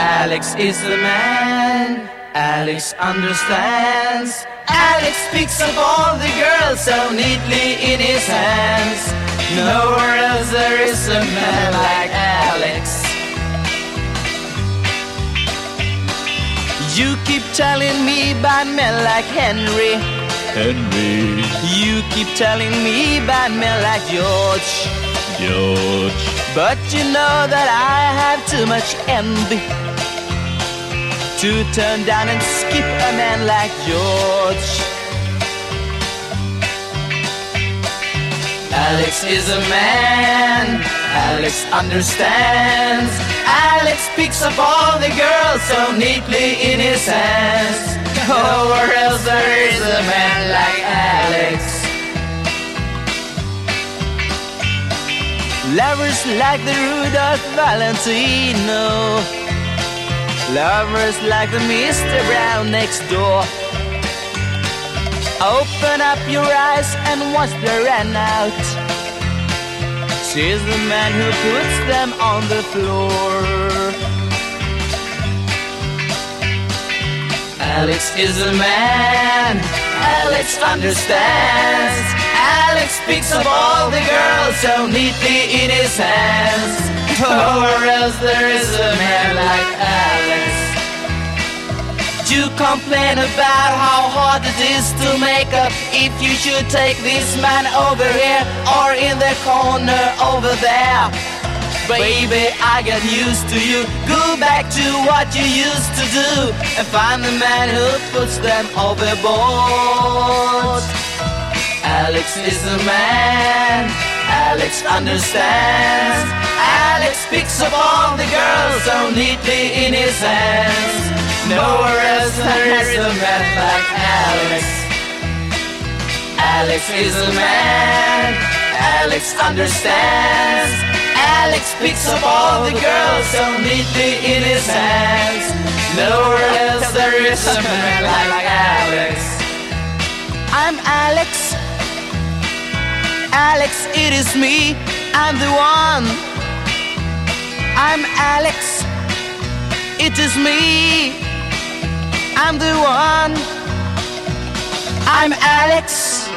Alex is the man, Alex understands. Alex picks up all the girls so neatly in his hands. Nowhere else there is a man like Alex. You keep telling me about men like Henry. You keep telling me about men like George. But you know that I have too much envy to turn down and skip a man like George. Alex is a man, Alex understands. Alex picks up all the girls so neatly in his hands. Nowhere else there is a man like Alex. Lovers like the Rudolph Valentino, lovers like the Mr. Brown next door. Open up your eyes and watch the run out. She's the man who puts them on the floor. Alex is a man, Alex understands. Alex picks up all the girls so neatly in his hands. Nowhere else there is a man like Alex. You complain about how hard it is to make up if you should take this man over here or in the corner over there. Baby, I got used to you. Go back to what you used to do and find the man who puts them overboard. Alex is the man, Alex understands. Alex picks up all the girls so neatly in his hands. Nowhere else there is a man like Alex. Alex is a man, Alex understands. Alex picks up all the girls so neatly in his hands. Nowhere else there is a man like Alex. I'm Alex, Alex, it is me, I'm the one. I'm Alex, it is me, I'm the one. I'm Alex.